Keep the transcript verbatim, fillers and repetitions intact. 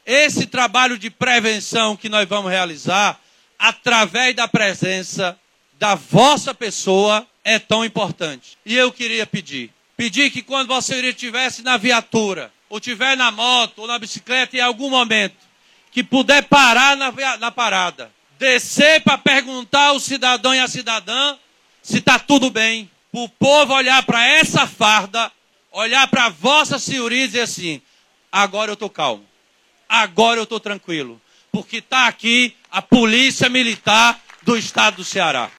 Esse trabalho de prevenção que nós vamos realizar, através da presença da vossa pessoa, é tão importante. E eu queria pedir, pedir que quando você estivesse na viatura, ou estiver na moto, ou na bicicleta, em algum momento, que puder parar na, na parada, descer para perguntar ao cidadão e à cidadã se está tudo bem, para o povo olhar para essa farda, olhar para vossa senhoria e dizer assim, agora eu estou calmo, agora eu estou tranquilo, porque está aqui a Polícia Militar do Estado do Ceará.